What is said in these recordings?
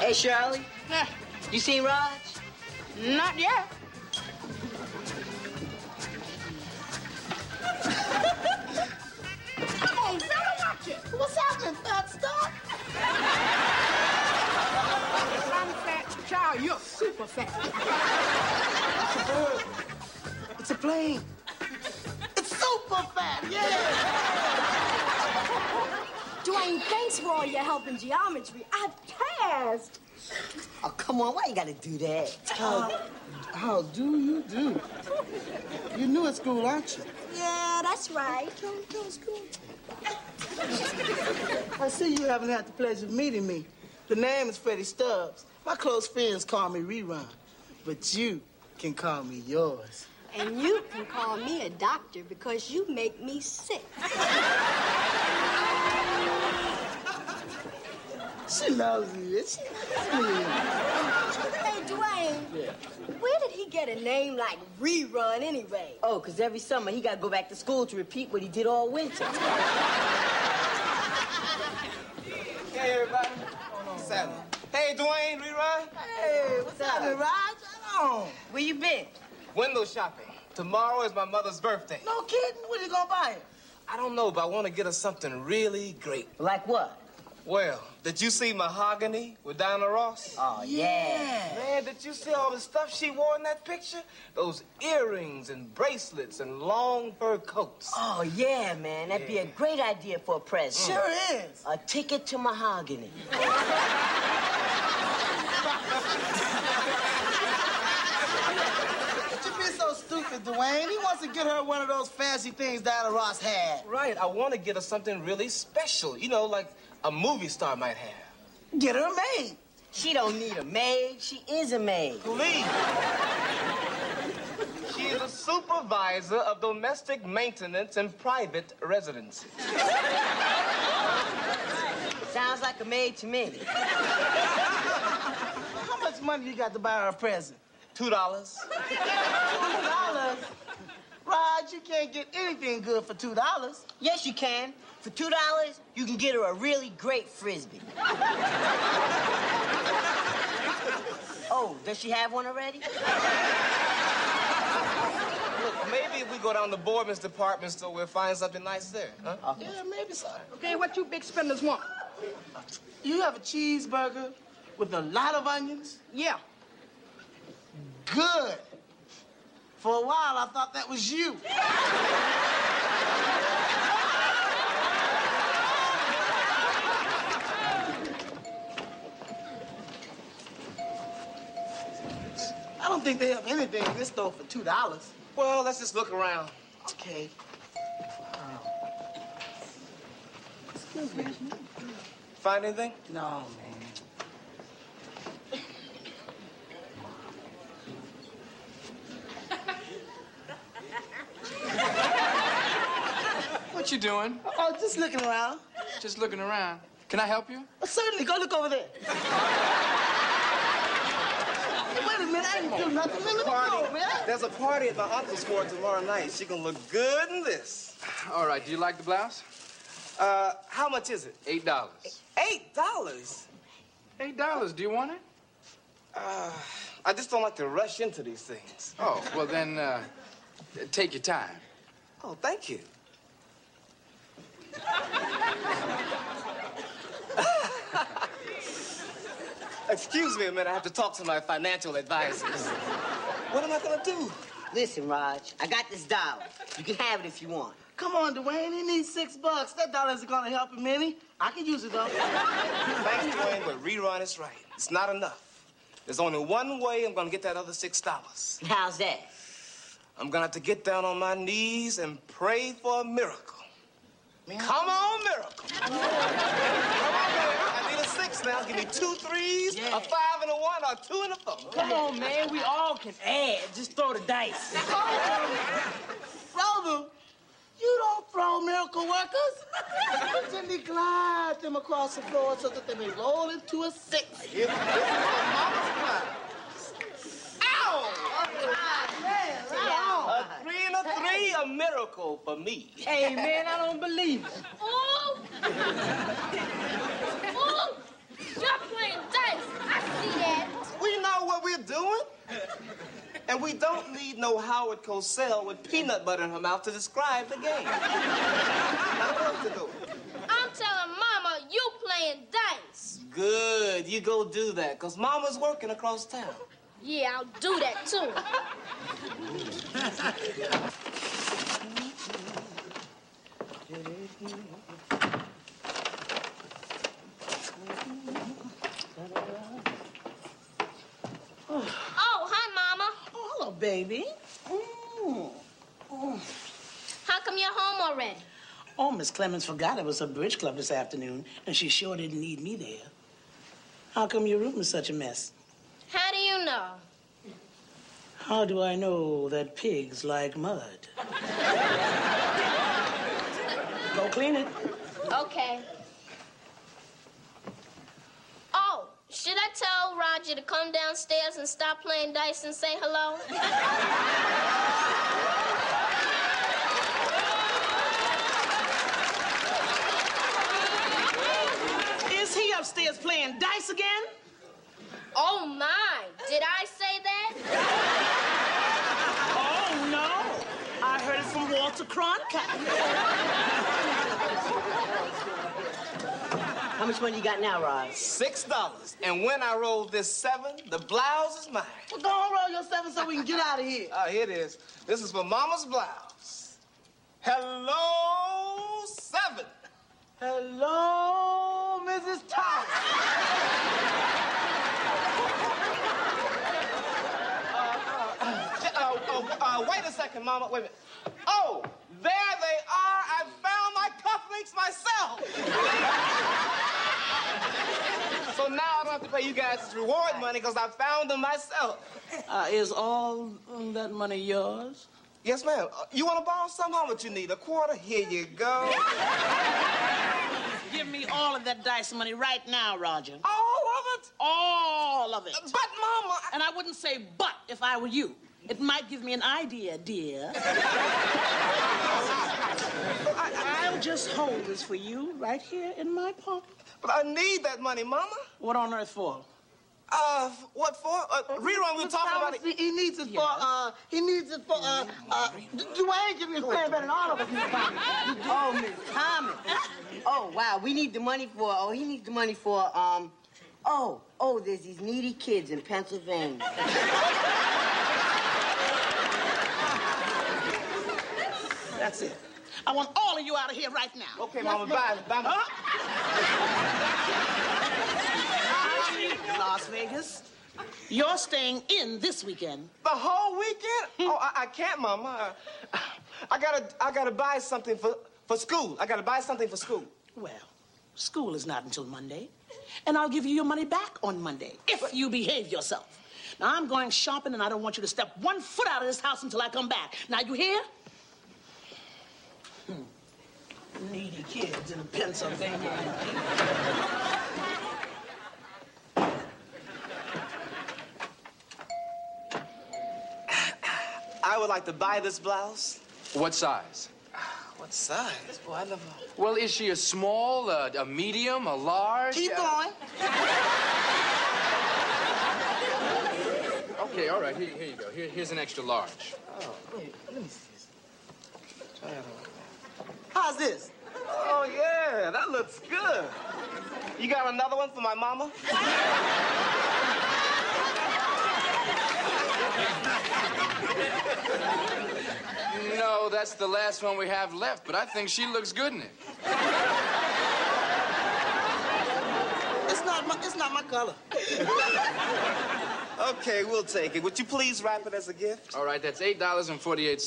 Hey, Shirley. Yeah. You seen Raj? Not yet. Come on, fella, watch it. What's happening, fat stuff? I'm fat. Child, you're super fat. It's a bird. It's a plane. It's super fat, yeah. Dwayne, thanks for all your help in geometry. I've passed. Oh, come on. Why you gotta do that? How do you do? You're new at school, aren't you? Yeah, that's right. Come, school. I see you haven't had the pleasure of meeting me. The name is Freddie Stubbs. My close friends call me Rerun, but you can call me yours. And you can call me a doctor because you make me sick. She loves you. She loves me. Hey, Dwayne. Yeah. Where did he get a name like Rerun anyway? Oh, because every summer he gotta go back to school to repeat what he did all winter. Hey, everybody. What's happening? Hey, Dwayne, Rerun. Hey, what's happening, Raj? Hold on. Where you been? Window shopping. Tomorrow is my mother's birthday. No kidding? What are you gonna buy her? I don't know, but I want to get her something really great. Like what? Well, did you see Mahogany with Diana Ross? Oh, yeah. Man, did you see all the stuff she wore in that picture? Those earrings and bracelets and long fur coats. Oh, yeah, man. That'd be a great idea for a present. Sure is. A ticket to Mahogany. But you be so stupid, Dwayne. He wants to get her one of those fancy things Diana Ross had. Right, I want to get her something really special. You know, like a movie star might have. Get her a maid. She don't need a maid. She is a maid. Please. She is a supervisor of domestic maintenance and private residences. Sounds like a maid to me. How much money you got to buy her a present? $2. $2? Raj, you can't get anything good for $2. Yes, you can. For $2, you can get her a really great Frisbee. Oh, does she have one already? Look, maybe if we go down to Boardman's department store, we'll find something nice there, huh? Yeah, maybe so. Okay, what you big spenders want? You have a cheeseburger with a lot of onions? Yeah. Good. For a while, I thought that was you. I don't think they have anything in this store for $2. Well, let's just look around. Okay. Excuse me. Find anything? No, man. What you doing? Oh, just looking around. Just looking around. Can I help you? Certainly, go look over there. Wait a minute, I didn't do nothing. Let me go, man. There's a party at my uncle's for tomorrow night. She gonna look good in this. All right, do you like the blouse? How much is it? $8. $8? $8, do you want it? I just don't like to rush into these things. Oh, well then, take your time. Oh, thank you. Excuse me a minute, I have to talk to my financial advisors. What am I gonna do? Listen, Raj, I got this dollar. You can have it if you want. Come on, Dwayne, he needs $6. That dollar isn't gonna help him any. I can use it, though. Thanks, Dwayne, but Rerun is right. It's not enough. There's only one way I'm gonna get that other $6. How's that? I'm gonna have to get down on my knees and pray for a miracle. Come on, miracle. Come on, baby. I need a 6 now. Give me 2 3s, a 5 and a 1, or a 2 and a 4. Come on, man. We all can add. Just throw the dice. Brother, you don't throw miracle workers. You gently glide them across the floor so that they may roll into a 6. This is a multiply. Ow! A 3 and a 3, a miracle for me. Hey, man, I don't believe it. Fool! Fool! You're playing dice. I need no Howard Cosell with peanut butter in her mouth to describe the game. Now, what to do? I'm telling Mama you playing dice. Good, you go do that, because Mama's working across town. Yeah, I'll do that too. Oh, hi, Mama. Oh, hello, baby. How come you're home already? Oh, Miss Clemens forgot it was her bridge club this afternoon, and she sure didn't need me there. How come your room is such a mess? How do you know? How do I know that pigs like mud? Go clean it. Okay. Oh, should I tell Roger to come downstairs and stop playing dice and say hello? Is he upstairs playing dice again? Oh, my. Did I say that? Oh, no. I heard it from Walter Cronkite. How much money you got now, Rod? $6. And when I roll this 7, the blouse is mine. Well, don't roll your 7 so we can get out of here. Here it is. This is for Mama's blouse. Hello, 7. Hello, Mrs. Thomas. Wait a second, Mama. Wait a minute. Oh, there they are. I found my cufflinks myself. So now I don't have to pay you guys this reward money because I found them myself. Is all that money yours? Yes, ma'am. You want to borrow some? How much you need? A quarter? Here you go. Give me all of that dice money right now, Roger. All of it? All of it. But, Mama... And I wouldn't say but if I were you. It might give me an idea, dear. I'll just hold this for you right here in my pocket. But I need that money, Mama. What on earth for? What for? Rerun, we were talking about it. He needs it for, Dwayne can be playing better than all of us. Oh, Miss Thomas. Oh, wow. We need the money for, he needs the money for, there's these needy kids in Pennsylvania. That's it. I want all of you out of here right now. Okay, Mama, bye. Bye. Las Vegas, you're staying in this weekend. The whole weekend? Oh, I can't, Mama. I gotta buy something for school. I gotta buy something for school. Well, school is not until Monday, and I'll give you your money back on Monday if you behave yourself. Now, I'm going shopping, and I don't want you to step 1 foot out of this house until I come back. Now, you hear? Needy kids in Pennsylvania. I would like to buy this blouse. What size? What size? Boy, I never... Well, is she a small, a medium, a large? Keep going. Okay, all right. Here you go. Here's an extra large. Oh, wait, let me see this. Try that on. How's this? Oh, yeah, that looks good. You got another one for my mama? No, that's the last one we have left, but I think she looks good in it. It's not my color. Okay, we'll take it. Would you please wrap it as a gift? All right, that's $8.48.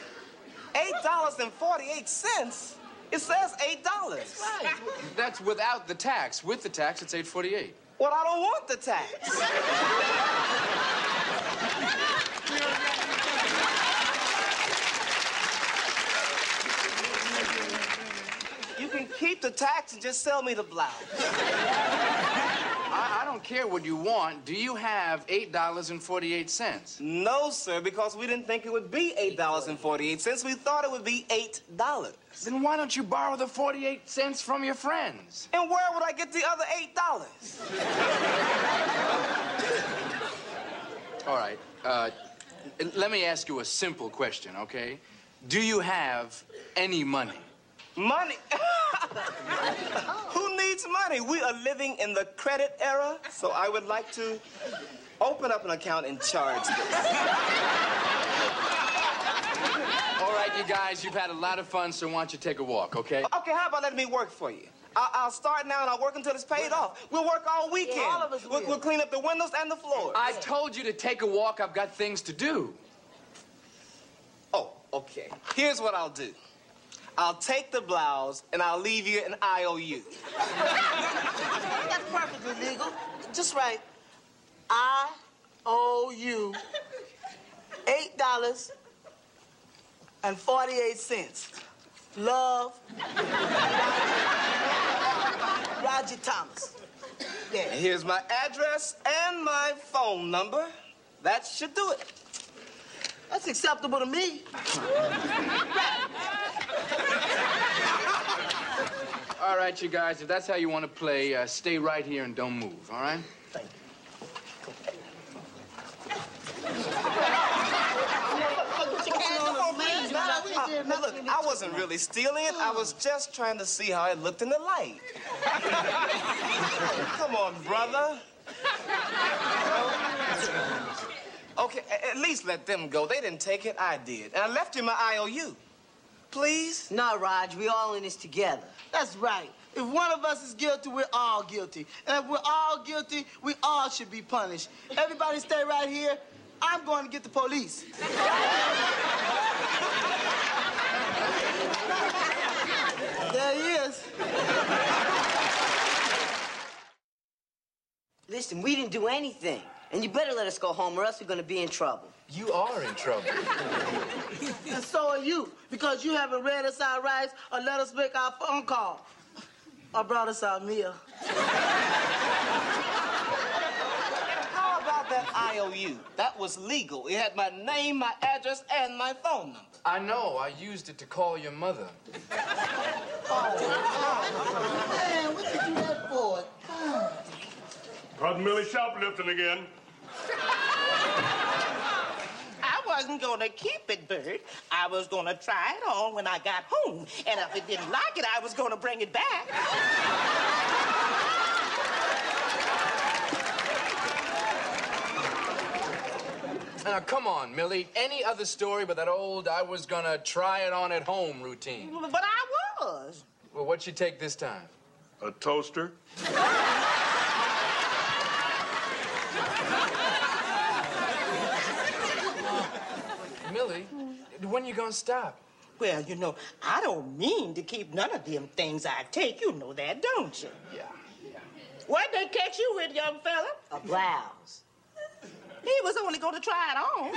$8.48? It says $8. Right. That's without the tax. With the tax, it's $8.48. Well, I don't want the tax. You can keep the tax and just sell me the blouse. I don't care what you want. Do you have $8.48? No, sir, because we didn't think it would be $8.48. We thought it would be $8. Then why don't you borrow the 48 cents from your friends? And where would I get the other $8? All right. Let me ask you a simple question, okay? Do you have any money? Money? Who needs money? We are living in the credit era, so I would like to open up an account and charge this. All right, you guys, you've had a lot of fun, so why don't you take a walk, okay? Okay, how about letting me work for you? I'll start now and I'll work until it's paid off. We'll work all weekend. Yeah, all of us will. We'll clean up the windows and the floors. I told you to take a walk. I've got things to do. Oh, okay. Here's what I'll do. I'll take the blouse and I'll leave you an IOU. That's perfectly legal. Just write, I owe you $8.48. Love, Roger Thomas. Yeah. And here's my address and my phone number. That should do it. That's acceptable to me. All right, you guys, if that's how you want to play, stay right here and don't move, all right? Thank you. Look, I wasn't really stealing it. I was just trying to see how it looked in the light. Come on, brother. Okay, at least let them go. They didn't take it, I did. And I left you my IOU. Please? No, Raj, we all in this together. That's right. If one of us is guilty, we're all guilty. And if we're all guilty, we all should be punished. Everybody stay right here. I'm going to get the police. There he is. Listen, we didn't do anything. And you better let us go home or else we're gonna be in trouble. You are in trouble. And so are you, because you haven't read us our rights or let us make our phone call. Or brought us our meal. How about that IOU? That was legal. It had my name, my address, and my phone number. I know. I used it to call your mother. Man, what did you do that for? Cousin Millie shoplifting again. I wasn't gonna keep it, Bert. I was gonna try it on when I got home. And if it didn't like it, I was gonna bring it back. Come on, Millie. Any other story but that old I was gonna try it on at home routine? But I was. Well, what'd she take this time? A toaster. Millie, when you gonna stop? Well, you know, I don't mean to keep none of them things I take. You know that, don't you? Yeah. What'd they catch you with, young fella? A blouse. He was only gonna try it on.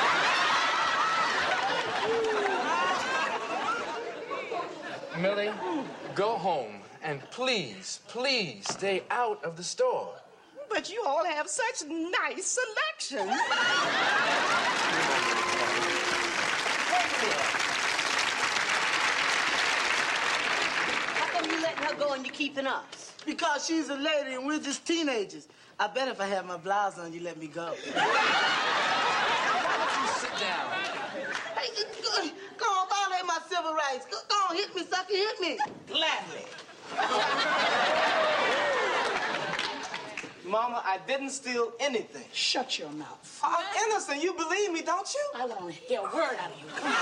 Millie, go home and please, please stay out of the store. But you all have such nice selections. How come you letting her go and you keeping us? Because she's a lady and we're just teenagers. I bet if I had my blouse on, you let me go. Sit down. Hey, go on, violate my civil rights. Go on, hit me, sucker, hit me. Gladly. Mama, I didn't steal anything. Shut your mouth. I'm innocent. You believe me, don't you? I want to hear a word out of you. Come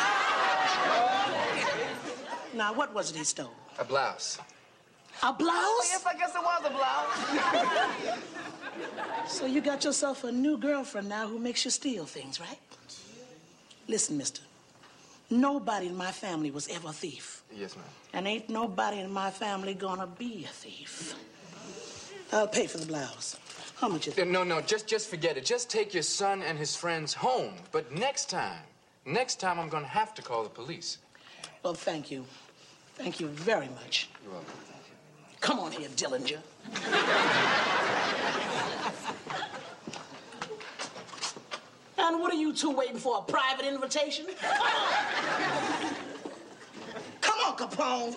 on. Now, what was it he stole? A blouse. A blouse? Oh, yes, I guess it was a blouse. So you got yourself a new girlfriend now who makes you steal things, right? Listen, mister. Nobody in my family was ever a thief. Yes, ma'am. And ain't nobody in my family gonna be a thief. I'll pay for the blouse. How much is it? No, just forget it. Just take your son and his friends home. But next time I'm gonna have to call the police. Well, thank you. Thank you very much. You're welcome. Come on here, Dillinger. And what are you two waiting for, a private invitation? Come on, Capone.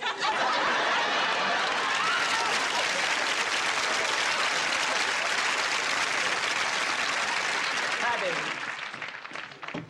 Hi, baby.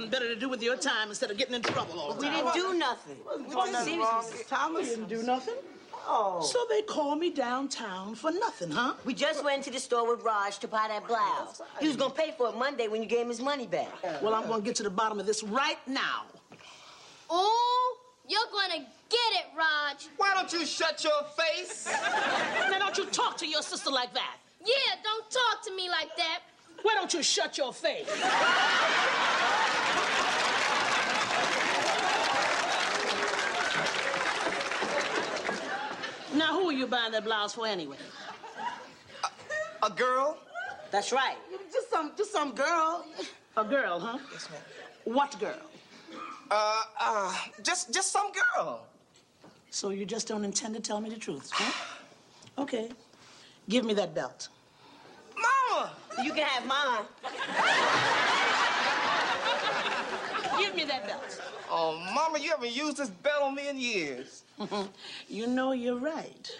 something better to do with your time instead of getting in trouble all the We time. didn't do nothing. Nothing wrong. Thomas didn't do nothing. Oh. So they called me downtown for nothing, huh? We just went to the store with Raj to buy that blouse. He was gonna pay for it Monday when you gave him his money back. Well, I'm gonna get to the bottom of this right now. Oh, you're gonna get it, Raj. Why don't you shut your face? Now, don't you talk to your sister like that. Yeah, don't talk to me like that. Why don't you shut your face? Now, who are you buying that blouse for anyway? A girl? That's right. Just some girl. A girl, huh? Yes, ma'am. What girl? Just some girl. So you just don't intend to tell me the truth, huh? Okay. Give me that belt. Mama! You can have mine. Give me that belt. Oh, Mama, you haven't used this belt on me in years. You know you're right.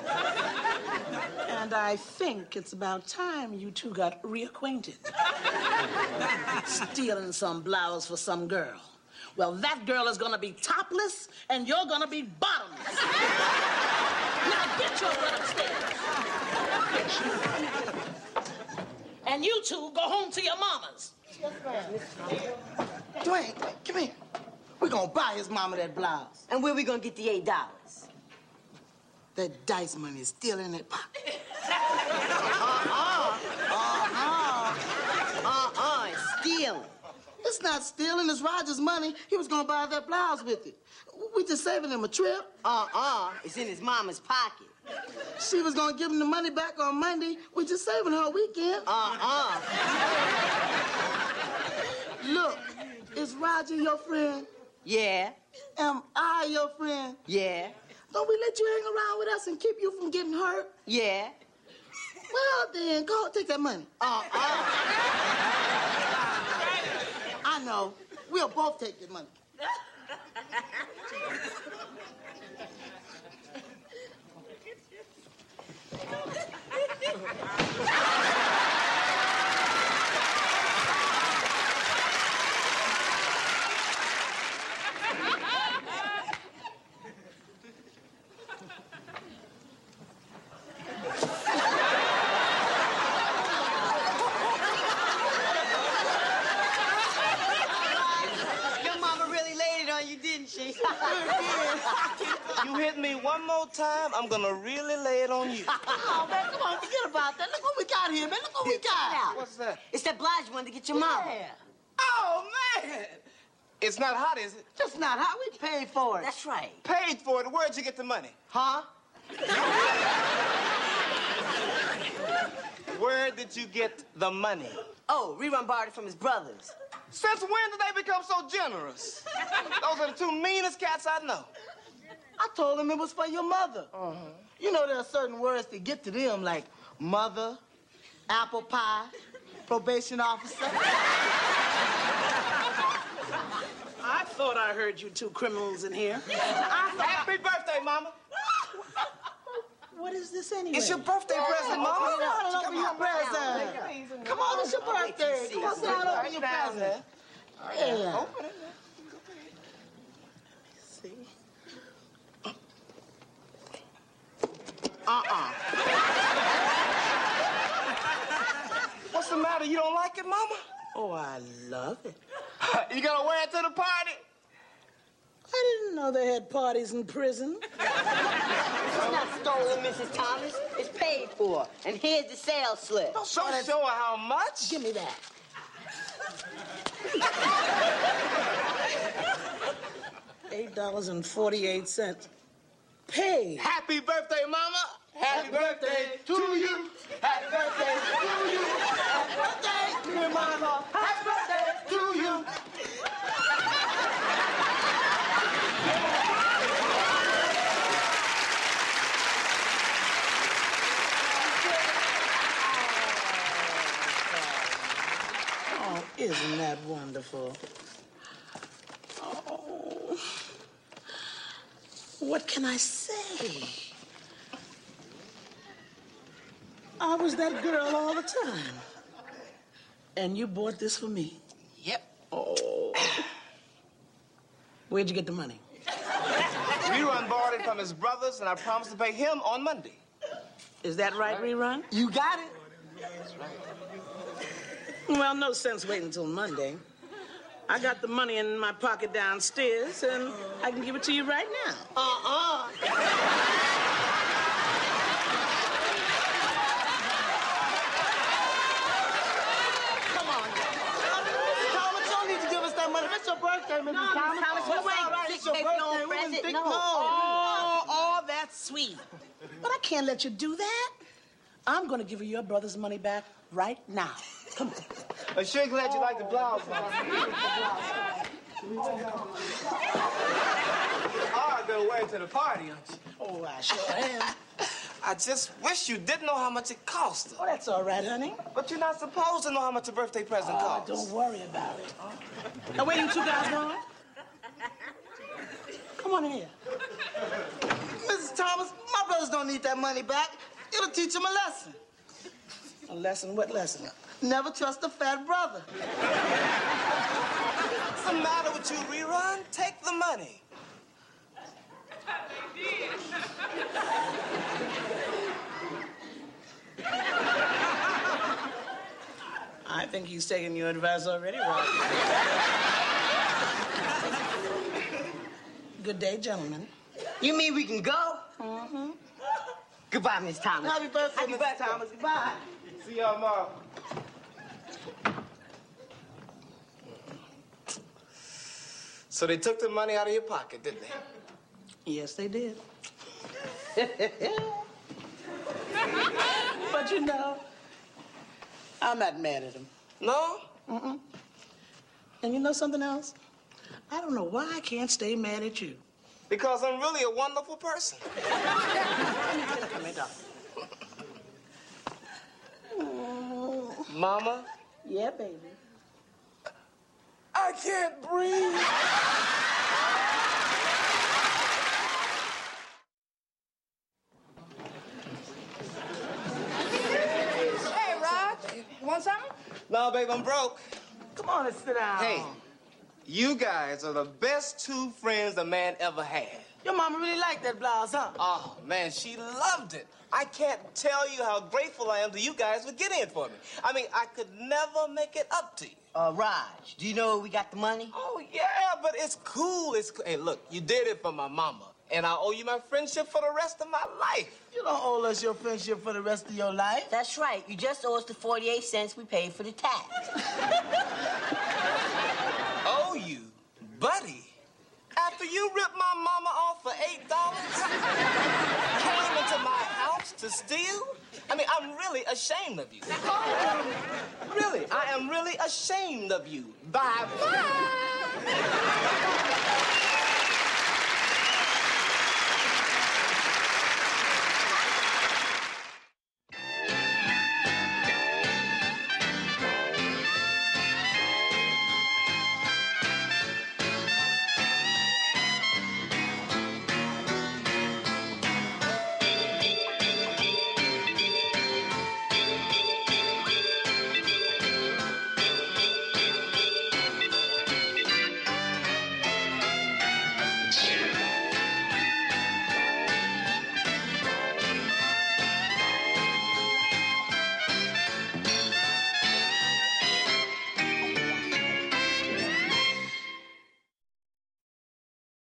And I think it's about time you two got reacquainted. Stealing some blouse for some girl. Well, that girl is gonna be topless, and you're gonna be bottomless. Now get your butt upstairs. And you two go home to your mamas. Dwayne, come here. We're gonna buy his mama that blouse. And where we gonna get the $8? That dice money is still in that pocket. It's stealing. It's not stealing, it's Roger's money. He was gonna buy that blouse with it. We just saving him a trip. It's in his mama's pocket. She was gonna give him the money back on Monday. We just saving her a weekend. Look, is Roger your friend? Yeah. Am I your friend? Yeah. Don't we let you hang around with us and keep you from getting hurt? Yeah. Well, then, go take that money. I know. We'll both take the money. Your mama really laid it on you, didn't she? You hit me one more time, I'm gonna really lay it on you. Oh, man, come on, forget about that. Look what we got here, man. Look what we got. What's that? It's that blouse you wanted to get your mama. Oh, man! It's not hot, is it? That's not how we paid for it. That's right. Paid for it. Where'd you get the money? Huh? Where did you get the money? Oh, Rerun borrowed it from his brothers. Since when did they become so generous? Those are the two meanest cats I know. I told him it was for your mother. You know, there are certain words that get to them, like mother, apple pie, probation officer. I thought I heard you two criminals in here. Happy birthday, Mama. What is this anyway? It's your birthday present, Mama. Come on, open your present. Come on, it's your birthday. Come on, sit down, open your present. Yeah. Open it. See? What's the matter? You don't like it, Mama? Oh, I love it. You gonna wear it to the party? I didn't know they had parties in prison. It's not stolen, Mrs. Thomas. It's paid for. And here's the sales slip. Don't show her how much. Give me that. $8.48. Pay. Happy birthday, Mama. Happy birthday to you. Happy birthday to you. Happy birthday, dear Mama. Happy birthday to you. Oh, isn't that wonderful? Oh. What can I say? I was that girl all the time. And you bought this for me. Yep. Oh. Where'd you get the money? Rerun borrowed it from his brothers, and I promised to pay him on Monday. Is that right, Rerun? You got it. Well, no sense waiting until Monday. I got the money in my pocket downstairs, and I can give it to you right now. Come on. Thomas, you don't need to give us that money. It's your birthday, Mrs. Thomas. Thomas, Well, you ain't all right, it's your take birthday. no We wouldn't present, think no. Oh, that's sweet. But I can't let you do that. I'm going to give you your brother's money back right now. Come on. I'm sure glad you like the blouse, Mama. Oh, gonna wear it to the party, aren't you? Oh, I sure am. I just wish you didn't know how much it cost. Oh, that's all right, honey. But you're not supposed to know how much a birthday present costs. Don't worry about it. Now, where you two guys going? Come on in here. Mrs. Thomas, my brothers don't need that money back. It'll teach them a lesson. A lesson? What lesson? Never trust a fat brother. What's the matter with you, Rerun? Take the money. I think he's taking your advice already, Roger. Good day, gentlemen. You mean we can go? Mm-hmm. Goodbye, Miss Thomas. Happy birthday, Happy Mrs. birthday. Thomas. Goodbye. See y'all tomorrow. So they took the money out of your pocket, didn't they? Yes, they did. But you know, I'm not mad at them. No? Mm-mm. And you know something else? I don't know why I can't stay mad at you. Because I'm really a wonderful person. Come here, darling. Mama? Yeah, baby. I can't breathe. Hey, Raj, you want something? No, babe, I'm broke. Come on and sit down. Hey, you guys are the best two friends a man ever had. Your mama really liked that blouse, huh? Oh, man, she loved it. I can't tell you how grateful I am to you guys for getting it for me. I mean, I could never make it up to you. Raj, do you know where we got the money? Oh, yeah, but it's cool. It's cool. Hey, look, you did it for my mama, and I owe you my friendship for the rest of my life. You don't owe us your friendship for the rest of your life. That's right. You just owe us the 48 cents we paid for the tax. Owe you? Buddy? After you ripped my mama off for $8, came into my house to steal? I mean, I'm really ashamed of you. Really, I am really ashamed of you. Bye-bye.